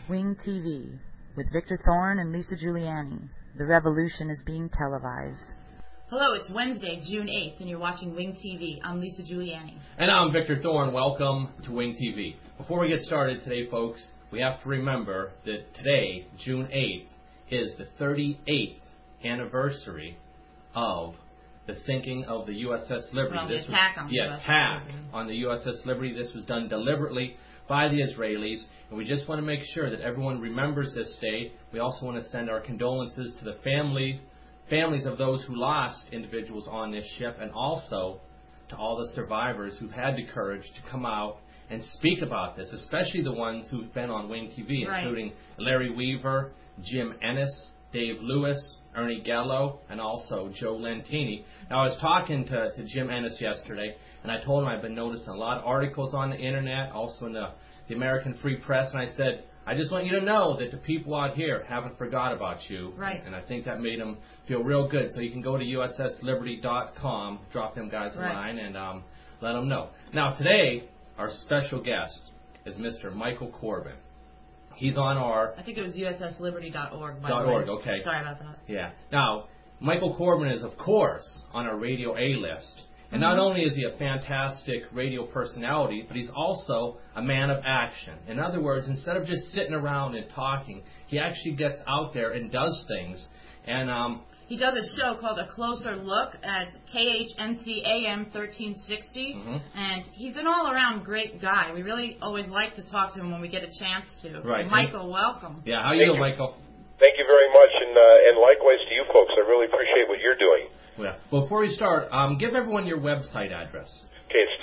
Wing TV with Victor Thorne and Lisa Giuliani. The revolution is being televised. Hello, it's Wednesday, June 8th, and you're watching Wing TV. I'm Lisa Giuliani. And I'm Victor Thorne. Welcome to Wing TV. Before we get started today, folks, we have to remember that today, June 8th, is the 38th anniversary of the sinking of the USS Liberty. Well, the attack on the USS Liberty. This was done deliberately by the Israelis, and we just want to make sure that everyone remembers this day. We also want to send our condolences to the families of those who lost individuals on this ship, and also to all the survivors who've had the courage to come out and speak about this, especially the ones who've been on Wing TV, including Larry Weaver, Jim Ennis, Dave Lewis, Ernie Gallo, and also Joe Lentini. Now, I was talking to Jim Ennis yesterday, and I told him I've been noticing a lot of articles on the Internet, also in the American Free Press, and I said, I just want you to know that the people out here haven't forgot about you. Right. And I think that made them feel real good. So you can go to ussliberty.com, drop them guys a line, and let them know. Now, today, our special guest is Mr. Michael Corbin. He's on our... I think it was ussliberty.org, by the way. Okay. Sorry about that. Yeah. Now, Michael Corbin is, of course, on our Radio A-list. And not only is he a fantastic radio personality, but he's also a man of action. In other words, instead of just sitting around and talking, he actually gets out there and does things. And he does a show called A Closer Look at KHNC AM 1360, and he's an all-around great guy. We really always like to talk to him when we get a chance to. Right. Michael, welcome. Yeah, how you doing, Michael? Thank you very much, and likewise to you folks. I really appreciate what you're doing. Yeah. Before we start, give everyone your website address. Okay, it's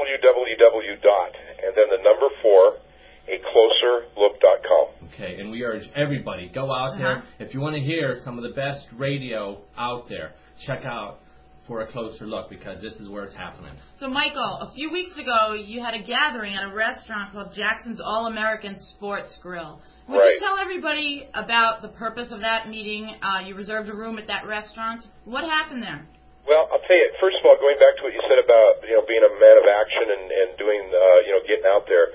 www. And then the number 4, acloserlook.com. Okay, and we urge everybody, go out there. If you want to hear some of the best radio out there, check out For a Closer Look, because this is where it's happening. So, Michael, a few weeks ago, you had a gathering at a restaurant called Jackson's All-American Sports Grill. Would you tell everybody about the purpose of that meeting? You reserved a room at that restaurant. What happened there? Well, I'll tell you, first of all, going back to what you said about, being a man of action and doing, getting out there,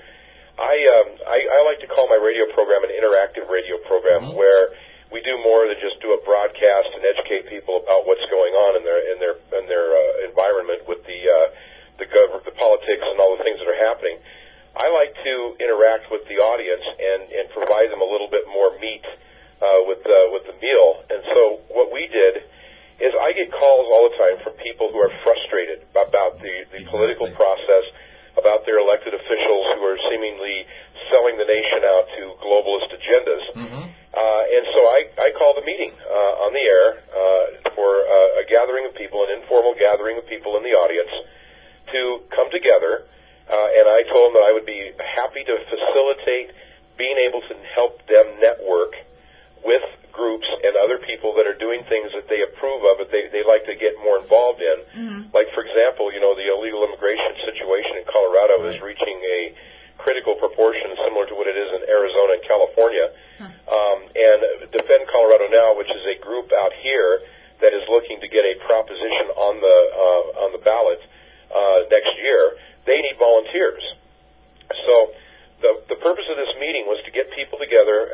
I like to call my radio program an interactive radio program where we do more than just do a broadcast and educate people about what's going on in their environment with the politics and all the things that are happening. I like to interact with the audience and provide them a little bit more meat with the meal. And so what we did is I get calls all the time from people who are frustrated about the political process, about their elected officials who are seemingly selling the nation out to globalist agendas. And so I called a meeting on the air for a gathering of people, an informal gathering of people in the audience to come together, and I told them that I would be happy to facilitate being able to help them network with groups and other people that are doing things that they approve of, that they like to get more involved in. Like, for example, the illegal immigration situation in Colorado is reaching a critical proportion similar to what it is in Arizona and California. And Defend Colorado Now, which is a group out here that is looking to get a proposition on the ballot next year, they need volunteers. So the purpose of this meeting was to get people together.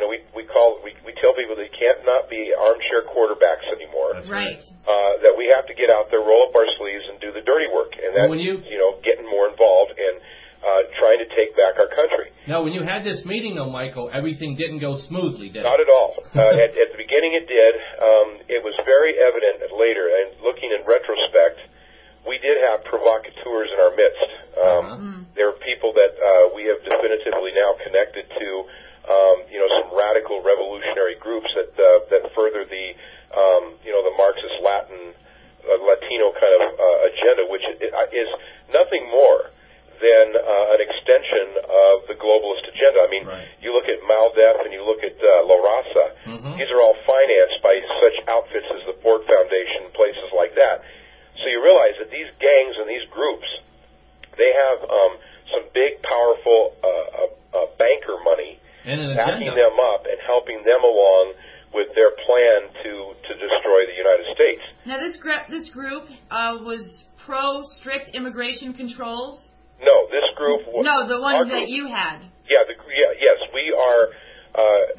We tell people they can't not be armchair quarterbacks anymore. That's right. That we have to get out there, roll up our sleeves, and do the dirty work, and that's getting more involved and trying to take back our country. Now, when you had this meeting, though, Michael, everything didn't go smoothly, did it? Not at all. At the beginning, it did. It was very evident later, and looking in retrospect, we did have provocateurs in our midst. There are people that we have definitively now connected to, some radical revolutionary groups that further the Marxist Latino kind of agenda, which is nothing more than an extension of the globalist agenda. I mean, you look at MALDEF and you look at La Raza. These are all financed by such outfits as the Ford Foundation, places like that. So you realize that these gangs and these groups, they have some big, powerful banker money backing them up and helping them along with their plan to destroy the United States. Now, this group was pro-strict immigration controls? No, this group... No, the one that you had. Yes, we are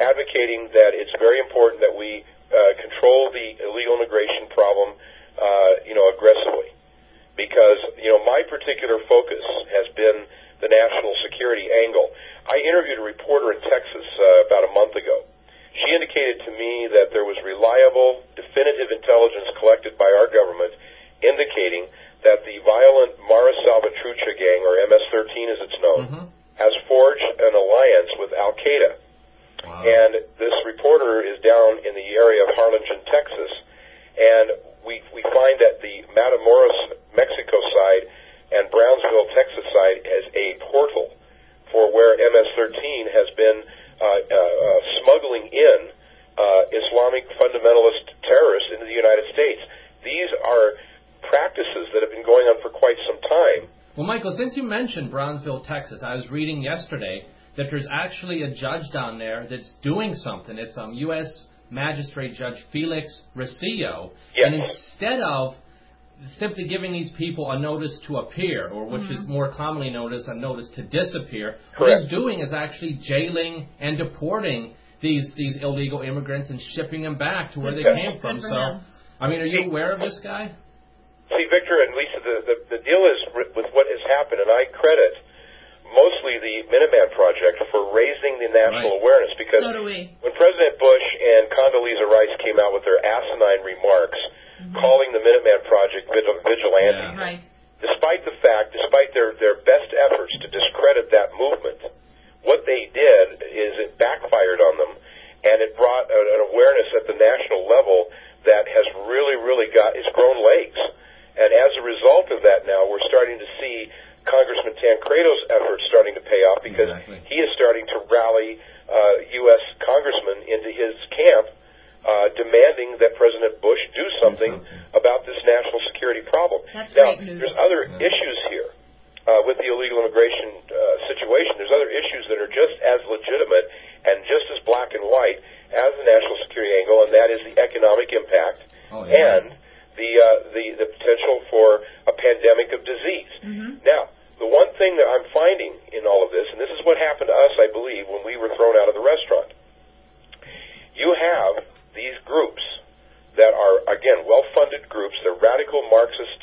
advocating that it's very important that we control the illegal immigration problem, aggressively. Because, my particular focus has been the national security angle. I interviewed a reporter in Texas about a month ago. She indicated to me that there was reliable, definitive intelligence collected by our government indicating that the violent Mara Salvatrucha gang, or MS-13 as it's known, has forged an alliance with Al-Qaeda. Wow. And this reporter is down in the area of Harlingen, Texas, and we find that the Matamoros, Mexico side and Brownsville, Texas side is a portal for where MS-13 has been smuggling in Islamic fundamentalist terrorists into the United States. These are practices that have been going on for quite some time. Well, Michael, since you mentioned Brownsville, Texas, I was reading yesterday that there's actually a judge down there that's doing something. It's U.S. Magistrate Judge Felix Recio. Yes. And instead of simply giving these people a notice to appear, or which is more commonly known as a notice to disappear, what he's doing is actually jailing and deporting these illegal immigrants and shipping them back to where they came from. So, I mean, are you aware of this guy? See, Victor and Lisa, the deal is with what has happened, and I credit mostly the Minuteman Project for raising the national awareness, because when President Bush and Condoleezza Rice came out with their asinine remarks calling the Minuteman Project vigilante, despite their best efforts to discredit that movement, what they did is it backfired on them, and it brought an awareness at the national level that has really it's grown legs. And as a result of that now, we're starting to see Congressman Tancredo's efforts starting to pay off, because he is starting to rally U.S. congressmen into his camp, demanding that President Bush do something about this national security problem. That's now, great news. there's other issues here with the illegal immigration situation. There's other issues that are just as legitimate and just as black and white as the national security angle, and that is the economic impact and the potential for a pandemic of disease. Now, the one thing that I'm finding in all of this, and this is what happened to us, I believe, when we were thrown out of the restaurant, you have these groups that are, again, well-funded groups. They're radical Marxist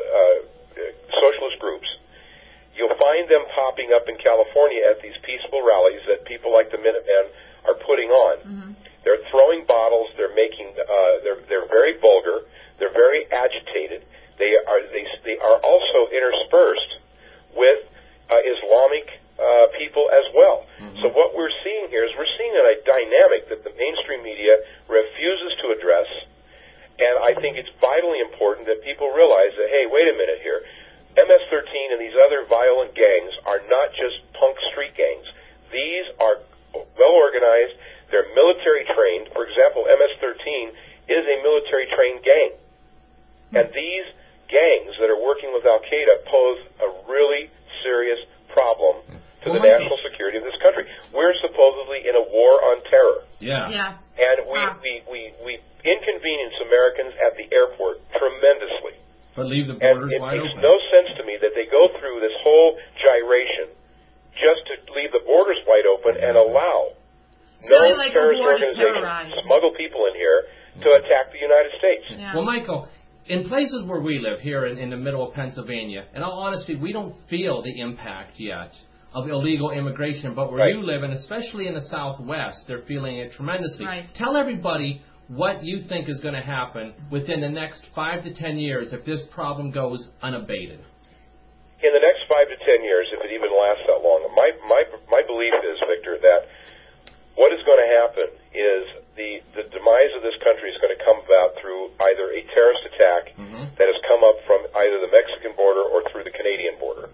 socialist groups. You'll find them popping up in California at these peaceful rallies that people like the Minutemen are putting on. They're throwing bottles. They're making. They're very vulgar. They're very agitated. They are also interspersed with Islamic people as well. So what we're seeing here is we're seeing a dynamic that the mainstream media refuses to address, and I think it's vitally important that people realize that, hey, wait a minute here. MS-13 and these other violent gangs are not just punk street gangs. These are well-organized. They're military-trained. For example, MS-13 is a military-trained gang. And these gangs that are working with Al-Qaeda pose a really serious problem to the national security of this country. We're supposedly in a war on terror. And we inconvenience Americans at the airport tremendously. But leave the borders wide open. It makes no sense to me that they go through this whole gyration just to leave the borders wide open and allow terrorist organizations to smuggle people in here to attack the United States. Well, Michael, in places where we live, here in the middle of Pennsylvania, in all honesty, we don't feel the impact yet of illegal immigration. But where you live, and especially in the Southwest, they're feeling it tremendously. Tell everybody what you think is going to happen within the next 5 to 10 years if this problem goes unabated. In the next 5 to 10 years, if it even lasts that long, my belief is, Victor, that what is going to happen is the demise of this country is going to come about through either a terrorist attack that has come up from either the Mexican border or through the Canadian border.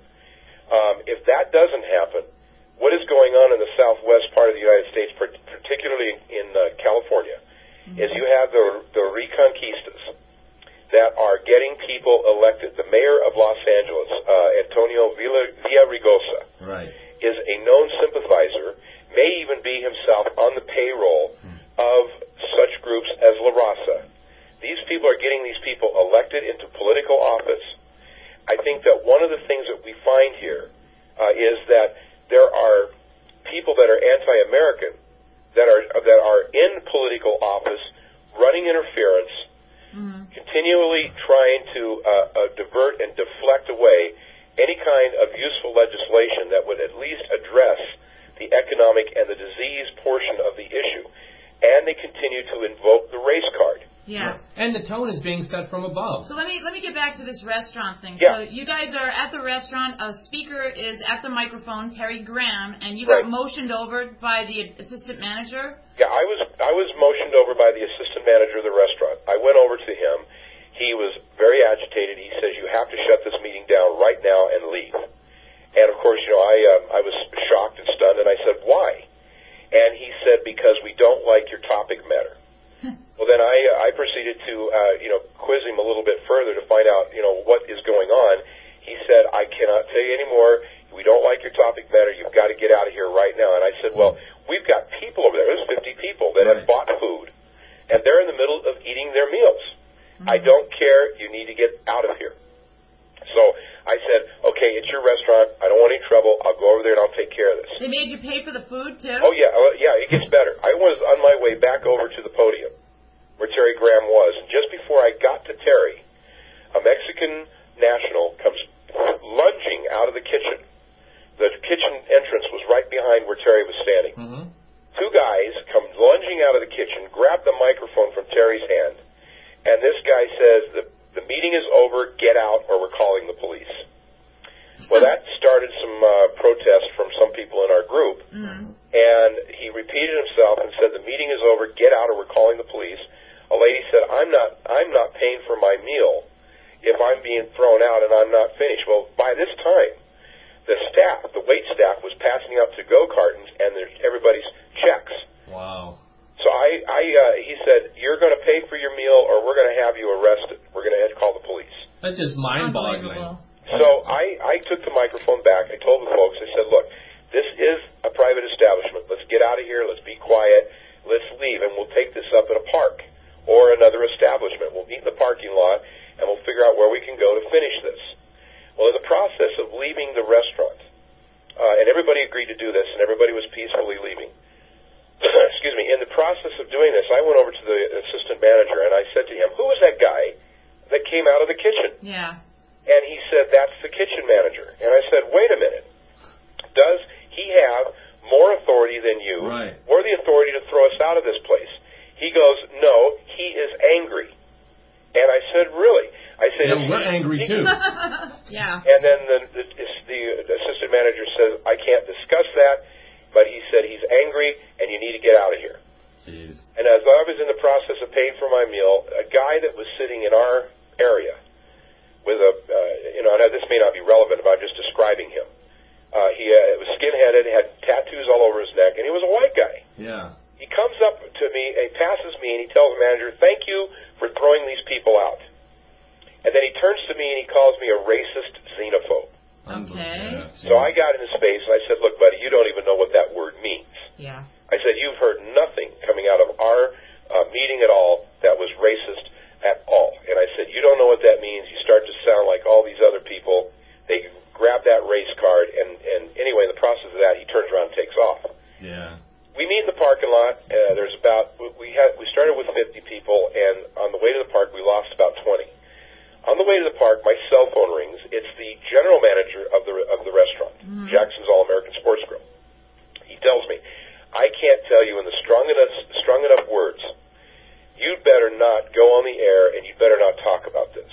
If that doesn't happen, what is going on in the southwest part of the United States, particularly in California, is you have the Reconquistas that are getting people elected. The mayor of Los Angeles, Antonio Villaraigosa, is a known sympathizer, may even be himself on the payroll of such groups as La Raza. These people are getting these people elected into political office. I think that one of the things that we find here is that there are people that are anti-American that in political office, running interference, continually trying to divert and deflect away any kind of useful legislation that would at least address the economic and the disease portion of the issue. And they continue to invoke the race card. Yeah. And the tone is being set from above. So let me get back to this restaurant thing. Yeah. So you guys are at the restaurant. A speaker is at the microphone, Terry Graham, and you Right. got motioned over by the assistant manager. Yeah, I was motioned over by the assistant manager of the restaurant. I went over to him. He was very agitated. He says, "You have to shut this meeting down right now and leave." And of course, I was shocked and stunned, and I said, "Why?" And he said, "Because we don't like your topic matter." Well, then I proceeded to quiz him a little bit further to find out what is going on. He said, "I cannot tell you anymore. We don't like your topic matter. You've got to get out of here right now." And I said, "Well, we've got people over there. There's 50 people that have bought food, and they're in the middle of eating their meals. I don't care. You need to get out of here." So I said, "Okay, it's your restaurant. I don't want any trouble. I'll go over there and I'll take care of this." They made you pay for the food too? Oh, yeah, it gets better. I was on my way back over to the podium where Terry Graham was, and just before I got to Terry, a Mexican national comes lunging out of the kitchen. The kitchen entrance was right behind where Terry was standing. Mm-hmm. Two guys come lunging out of the kitchen, grab the microphone from Terry's hand, and this guy says, the meeting is over, get out, or we're calling the police. Well, that started some protest from some people in our group, and he repeated himself and said, "The meeting is over, get out, or we're calling the police." A lady said, I'm not paying for my meal if I'm being thrown out and I'm not finished." Well, by this time, the wait staff was passing out to-go cartons and everybody's checks. Wow. So he said, "You're going to pay for your meal or we're going to have you arrested. We're going to have to call the police." That's just mind-boggling. So I took the microphone back. I told the folks, I said, "Look, this is a private establishment. Let's get out of here. Let's be quiet. Let's leave, and we'll take this up at a park or another establishment. We'll meet in the parking lot, and we'll figure out where we can go to finish this." Well, in the process of leaving the restaurant, and everybody agreed to do this, and everybody was peacefully leaving. Excuse me. In the process of doing this, I went over to the assistant manager, and I said to him, "Who was that guy that came out of the kitchen?" Yeah. And he said, "That's the kitchen manager." And I said, "Wait a minute. Does he have more authority than you, right, or the authority to throw us out of this place?" He goes, "No, he is angry." And I said, "Really?" I said, "Yeah, we're angry too." Yeah. And then the assistant manager says, "I can't discuss that, but he said he's angry and you need to get out of here." Jeez. And as I was in the process of paying for my meal, a guy that was sitting in our area with now this may not be relevant if I'm just describing him. He was skin-headed, had tattoos all over his neck, and he was a white guy. Yeah. He comes up to me, and he passes me, and he tells the manager, "Thank you for throwing these people out." And then he turns to me, and he calls me a racist xenophobe. Okay. So I got in his face, and I said, "Look, buddy, you don't even know what that word means." Yeah. I said, "You've heard nothing coming out of our meeting at all that was racist at all." And I said, "You don't know what that means. You start to sound like all these other people." They grab that race card, and anyway, in the process of that, he turns around and takes off. Yeah. We meet in the parking lot. There's we started with 50 people, and on the way to the park, we lost about 20. On the way to the park, my cell phone rings. It's the general manager of the restaurant, Jackson's All American Sports Grill. He tells me, "I can't tell you in the strong enough words. You'd better not go on the air, and you'd better not talk about this."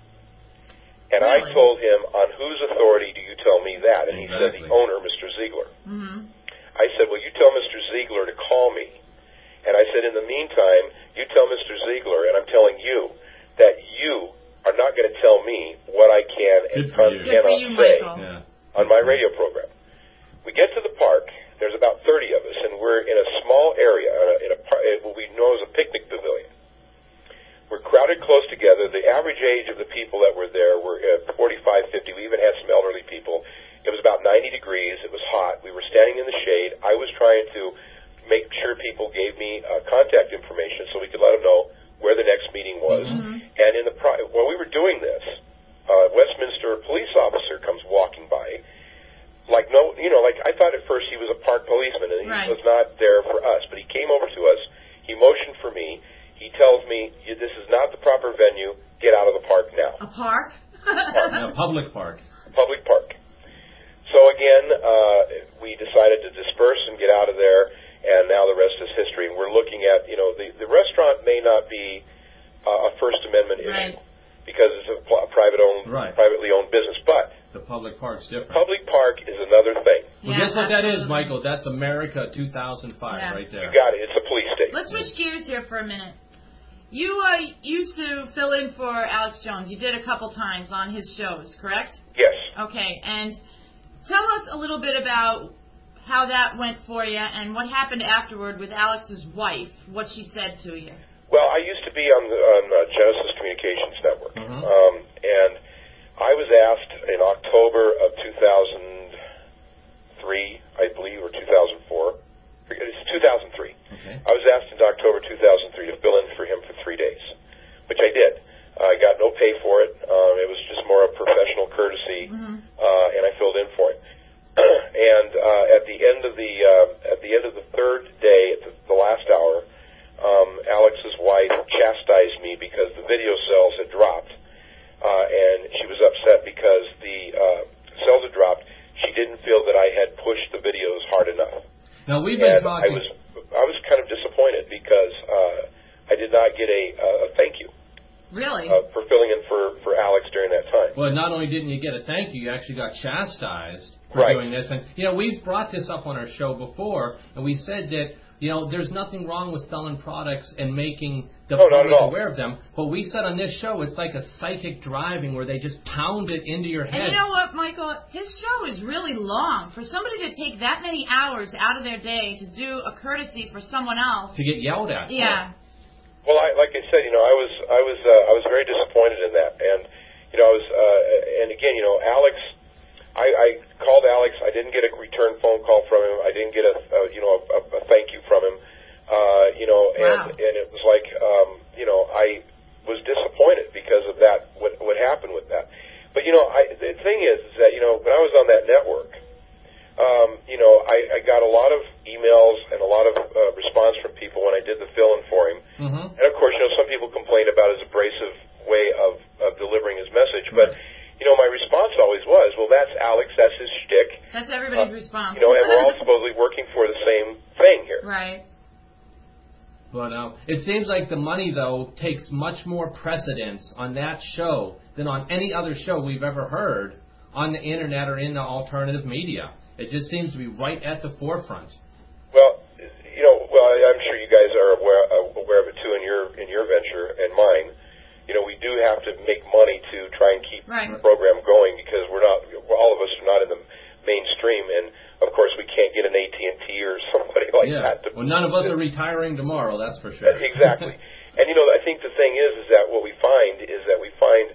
And Really? I told him, "On whose authority do you tell me that?" And he said, Exactly. "The owner, Mr. Ziegler." I said, "Well, you tell Mr. Ziegler to call me." And I said, "In the meantime, you tell Mr. Ziegler, and I'm telling you, that you are not going to tell me what I can and cannot say on my radio program." We get to the park. There's about 30 of us, and we're in a small area, in what we know as a picnic pavilion. We're crowded close together. The average age of the people that were there were 45, 50. We even had some elderly people. It was about 90 degrees. It was hot. We were standing in the shade. I was trying to make sure people gave me contact information so we could let them know where the next meeting was. And while we were doing this, Westminster police officer comes walking by. I thought at first he was a park policeman, and he was not there for us. But he came over to us. He He motioned for me. He tells me, this is not the proper venue. Get out of the park now. A park? A public park. Public park. So again, we decided to disperse and get out of there, and now the rest is history. And we're looking at, the restaurant may not be a First Amendment issue because it's a privately owned business, but the public park's different. Public park is another thing. Well, guess what that is, Michael? That's America 2005 right there. You got it. It's a police state. Let's switch gears here for a minute. You used to fill in for Alex Jones. You did a couple times on his shows, correct? Yes. Okay, and tell us a little bit about how that went for you and what happened afterward with Alex's wife, what she said to you. Well, I used to be on Genesis Communications Network, and I was asked in October of 2003, I believe, or 2004. It's 2003. Okay. I was asked in October 2003 to fill in for him for 3 days, which I did. I got no pay for it. It was just more a professional courtesy, and I filled in for him. And at the end of the third day, at the last hour, Alex's wife chastised me because the video sales had dropped, and she was upset because the sales had dropped. She didn't feel that I had pushed the videos hard enough. Now we've been talking. I was kind of disappointed because I did not get a thank you. Really? For filling in for Alex during that time. Well, not only didn't you get a thank you actually got chastised for doing this. And we've brought this up on our show before, and we said that there's nothing wrong with selling products and making the public aware of them. But we said on this show, it's like a psychic driving where they just pound it into your head. And you know what, Michael? His show is really long. For somebody to take that many hours out of their day to do a courtesy for someone else. To get yelled at. Yeah. Well, like I said, I was very disappointed in that, and and again, Alex, I called Alex. I didn't get a return phone call from him. I didn't get a thank you from him. And it was like, I was disappointed because of that. What happened with that? But the thing is that when I was on that network, I got a lot of emails and a lot of response from people when I did the fill-in for him. And of course, some people complained about his abrasive way of delivering his message, but my response always was, well, that's Alex, that's his shtick. That's everybody's response. And we're all supposedly working for the same thing here. Right. But it seems like the money, though, takes much more precedence on that show than on any other show we've ever heard on the Internet or in the alternative media. It just seems to be right at the forefront. Well, I'm sure you guys are aware of it too in your venture and mine. We do have to make money to try and keep the program going because all of us are not in the mainstream, and of course we can't get an AT&T or somebody like that. Well, none of us are retiring tomorrow, that's for sure. Exactly. And I think the thing is that what we find is that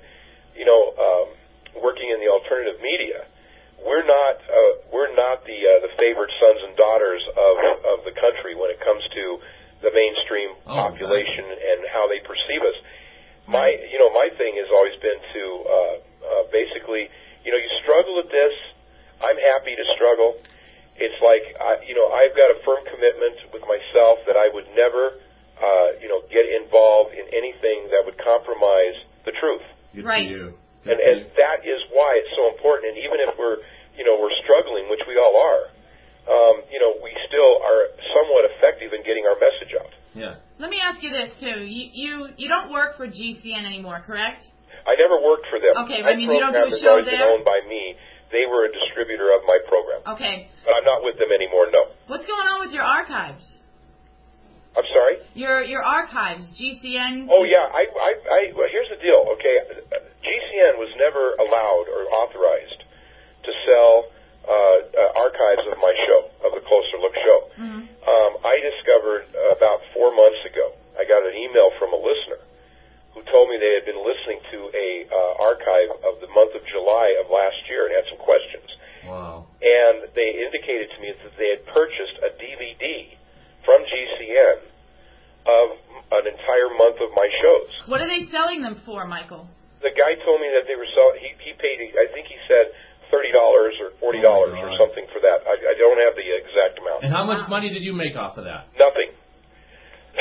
working in the alternative media, we're not the favored sons and daughters of the country when it comes to the mainstream population and how they perceive us. My thing has always been to basically, you struggle at this. I'm happy to struggle. It's like I've got a firm commitment with myself that I would never get involved in anything that would compromise the truth. Right. And that is why it's so important. And even if we're struggling, which we all are, we still are somewhat effective in getting our message out. Yeah. Let me ask you this too. You don't work for GCN anymore, correct? I never worked for them. Okay, you don't do a show always there? been owned by me. They were a distributor of my program. Okay. But I'm not with them anymore, no. What's going on with your archives? I'm sorry? Your archives, GCN. Oh yeah, well, here's the deal. Okay, GCN was never allowed or authorized to sell archives of my show, of the Closer Look show. I discovered about 4 months ago, I got an email from a listener who told me they had been listening to a archive of the month of July of last year and had some questions. Wow. And they indicated to me that they had purchased a DVD from GCN of an entire month of my shows. What are they selling them for, Michael? The guy told me that they were selling, he paid, I think he said $30 or $40 or something for that. I don't have the exact amount. And how much money did you make off of that? Nothing. Now,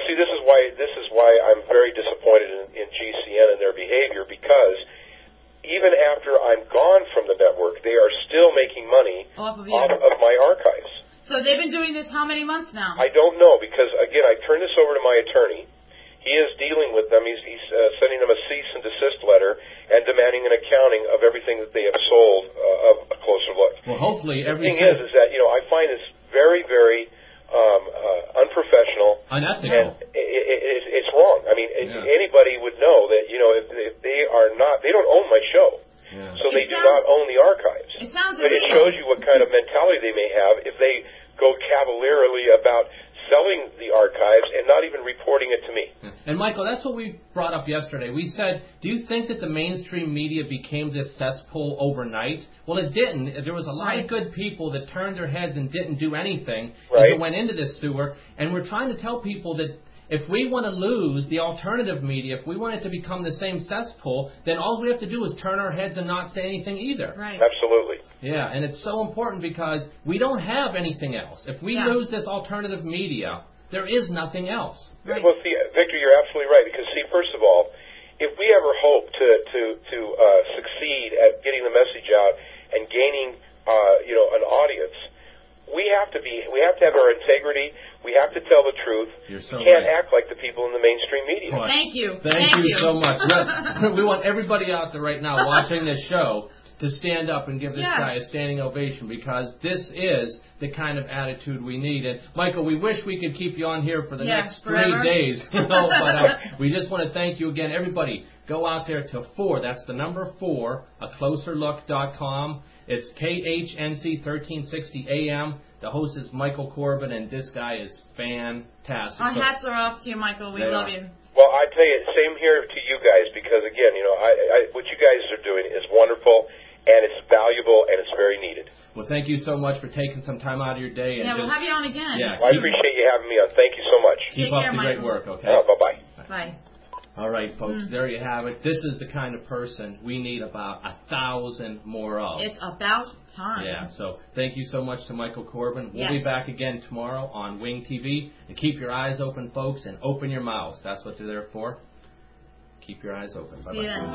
see, this is why I'm very disappointed in GCN and their behavior, because even after I'm gone from the network, they are still making money off of my archives. So they've been doing this how many months now? I don't know, because, again, I turned this over to my attorney. He is dealing with them. He's sending them a cease and desist letter and demanding an accounting of everything that they have sold of a closer look. Well, hopefully the thing is that, I find this very, very unprofessional. Unethical. And it's wrong. I mean, anybody would know that, if they are not, they don't own my show. Yeah. So they do not own the archives. It sounds but it shows you what kind of mentality they may have if they go cavalierly about selling the archives and not even reporting it to me. Yeah. And Michael, that's what we brought up yesterday. We said, do you think that the mainstream media became this cesspool overnight? Well, it didn't. There was a lot of good people that turned their heads and didn't do anything as it went into this sewer. And we're trying to tell people that if we want to lose the alternative media, if we want it to become the same cesspool, then all we have to do is turn our heads and not say anything either. Right. Absolutely. Yeah, and it's so important because we don't have anything else. If we lose this alternative media, there is nothing else. Right. Well, see, Victor, you're absolutely right. Because, see, first of all, if we ever hope to succeed at getting the message out and gaining, an audience, we have to have our integrity. We have to tell the truth. You're so we can't right. act like the people in the mainstream media. Boy, Thank you. Thank you so much. We want everybody out there right now watching this show to stand up and give this guy a standing ovation, because this is the kind of attitude we need. And Michael, we wish we could keep you on here for the next 3 days. But we just want to thank you again. Everybody, go out there to 4. That's the number 4, acloserlook.com. It's KHNC 1360 AM. The host is Michael Corbin, and this guy is fantastic. Our hats are off to you, Michael. We love you. Well, I tell you, same here to you guys, because, again, what you guys are doing is wonderful, and it's valuable, and it's very needed. Well, thank you so much for taking some time out of your day. And we'll have you on again. Yes, well, I appreciate you having me on. Thank you so much. Keep up the great work, okay? Bye-bye. Bye. All right, folks, there you have it. This is the kind of person we need about 1,000 more of. It's about time. Yeah, so thank you so much to Michael Corbin. We'll be back again tomorrow on Wing TV. And keep your eyes open, folks, and open your mouths. That's what they're there for. Keep your eyes open. Bye-bye. See you then.